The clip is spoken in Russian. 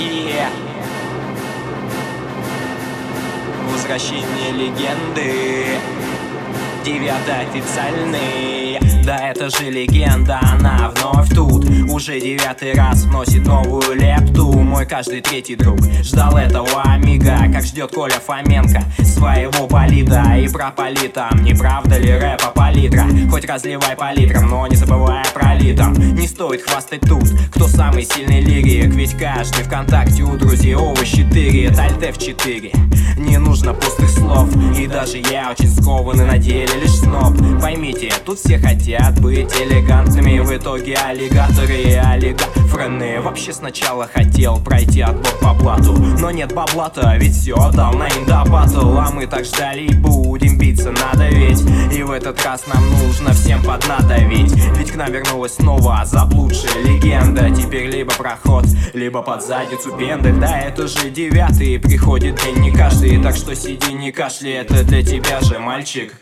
Возвращение легенды, 9-й официальный. Да это же легенда, она вновь тут. Уже 9-й раз вносит новую лепту. Мой каждый третий друг ждал этого мига, как ждет Коля Фоменко своего болида. И про политом, не правда ли рэпа палитра? Хоть разливай по литрам, но не забывай про литом. Не стоит хвастать тут, кто самый сильный лирик, ведь каждый ВКонтакте у друзей овощи тырит. Альт F4, не нужно пустых слов. И даже я очень скованный, на деле лишь сноб. Поймите, тут все хотят быть элегантными. В итоге аллигаторы и олигафрены. Вообще сначала хотел пройти отбор по блату, но нет бабла-то, ведь все отдал на индобатл. А мы так ждали и будем биться, надо ведь. И в этот раз нам нужно всем поднадавить, ведь к нам вернулась снова заблудшая легенда. Теперь либо проход, либо под задницу пендель. Да это же 9-й, приходит день не каждый, так что сиди не кашляй, это для тебя же, мальчик.